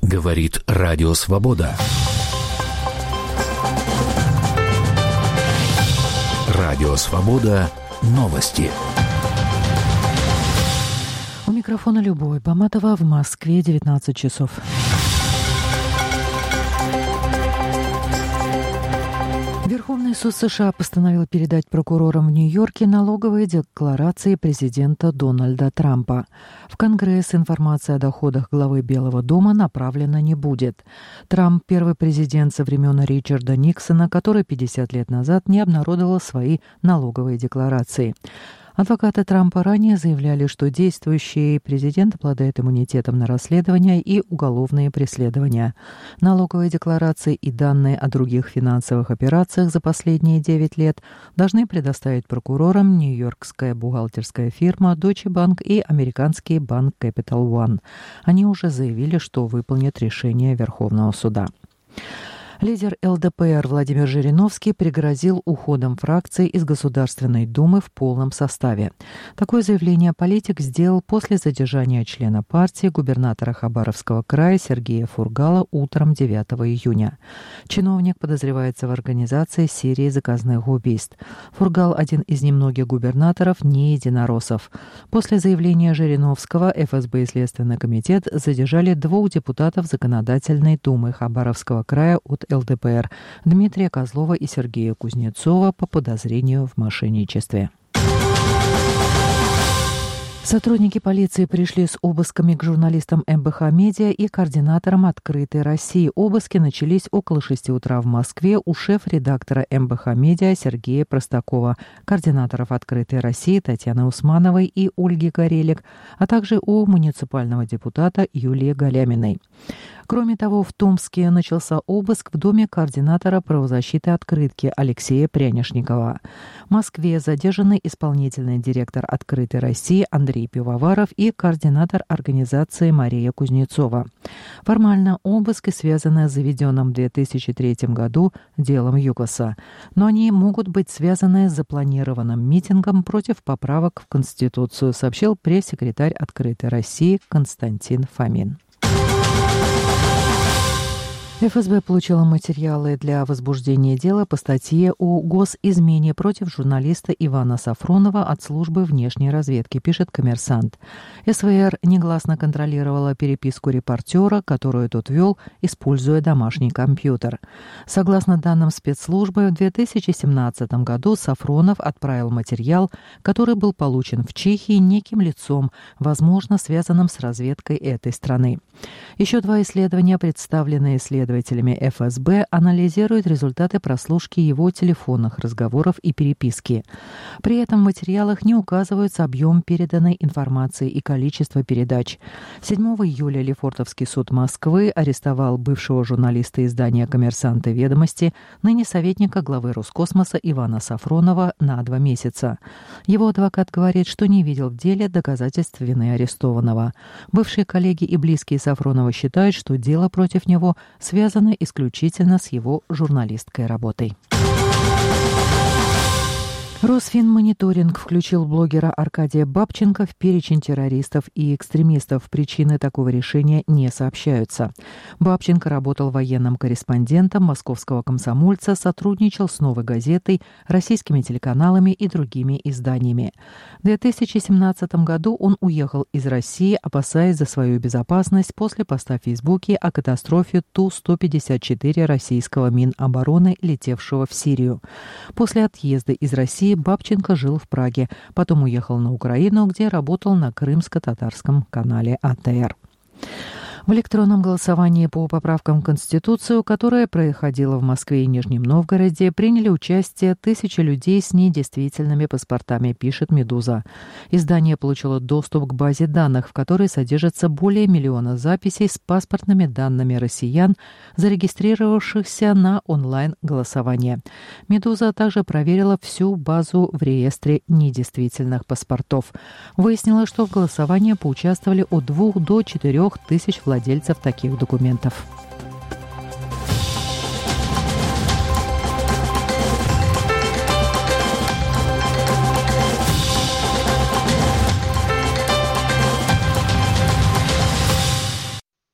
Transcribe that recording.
Говорит Радио Свобода. Радио Свобода. Новости. У микрофона Любовь Баматова, в Москве 19 часов. Верховный суд США постановил передать прокурорам в Нью-Йорке налоговые декларации президента Дональда Трампа. В Конгресс информация о доходах главы Белого дома направлена не будет. Трамп – первый президент со времен Ричарда Никсона, который 50 лет назад не обнародовал свои налоговые декларации. Адвокаты Трампа ранее заявляли, что действующий президент обладает иммунитетом на расследования и уголовные преследования. Налоговые декларации и данные о других финансовых операциях за последние 9 лет должны предоставить прокурорам нью-йоркская бухгалтерская фирма Deutsche Bank и американский банк Capital One. Они уже заявили, что выполнят решение Верховного суда. Лидер ЛДПР Владимир Жириновский пригрозил уходом фракции из Государственной Думы в полном составе. Такое заявление политик сделал после задержания члена партии губернатора Хабаровского края Сергея Фургала утром 9 июня. Чиновник подозревается в организации серии заказных убийств. Фургал – один из немногих губернаторов не единороссов. После заявления Жириновского ФСБ и Следственный комитет задержали 2 депутатов Законодательной Думы Хабаровского края от ЛДПР Дмитрия Козлова и Сергея Кузнецова по подозрению в мошенничестве. Сотрудники полиции пришли с обысками к журналистам МБХ «Медиа» и координаторам «Открытой России». Обыски начались около 6 утра в Москве у шеф-редактора МБХ «Медиа» Сергея Простакова, координаторов «Открытой России» Татьяны Усмановой и Ольги Горелик, а также у муниципального депутата Юлии Галяминой. Кроме того, в Томске начался обыск в доме координатора правозащиты «Открытки» Алексея Прянишникова. В Москве задержаны исполнительный директор «Открытой России» Андрей Пивоваров и координатор организации Мария Кузнецова. Формально обыски связаны с заведенным в 2003 году делом ЮКОСа, но они могут быть связаны с запланированным митингом против поправок в Конституцию, сообщил пресс-секретарь «Открытой России» Константин Фомин. ФСБ получила материалы для возбуждения дела по статье о госизмене против журналиста Ивана Сафронова от службы внешней разведки, пишет «Коммерсант». СВР негласно контролировала переписку репортера, которую тот вел, используя домашний компьютер. Согласно данным спецслужбы, в 2017 году Сафронов отправил материал, который был получен в Чехии неким лицом, возможно, связанным с разведкой этой страны. Еще 2 исследования, представленные следователями ФСБ, анализируют результаты прослушки его телефонных разговоров и переписки. При этом в материалах не указывается объем переданной информации и количество передач. 7 июля Лефортовский суд Москвы арестовал бывшего журналиста издания «Коммерсант» и «Ведомости», ныне советника главы Роскосмоса Ивана Сафронова, на 2 месяца. Его адвокат говорит, что не видел в деле доказательств вины арестованного. Бывшие коллеги и близкие Сафронова считают, что дело против него связано исключительно с его журналистской работой. Росфинмониторинг включил блогера Аркадия Бабченко в перечень террористов и экстремистов. Причины такого решения не сообщаются. Бабченко работал военным корреспондентом московского «Комсомольца», сотрудничал с «Новой газетой», российскими телеканалами и другими изданиями. В 2017 году он уехал из России, опасаясь за свою безопасность после поста в Фейсбуке о катастрофе Ту-154 российского Минобороны, летевшего в Сирию. После отъезда из России Бабченко жил в Праге, потом уехал на Украину, где работал на крымско-татарском канале АТР. В электронном голосовании по поправкам в Конституцию, которое проходило в Москве и Нижнем Новгороде, приняли участие 1000 людей с недействительными паспортами, пишет «Медуза». Издание получило доступ к базе данных, в которой содержится более 1 миллиона записей с паспортными данными россиян, зарегистрировавшихся на онлайн-голосование. «Медуза» также проверила всю базу в реестре недействительных паспортов. Выяснилось, что в голосовании поучаствовали от 2 до 4 тысяч владельцев таких документов.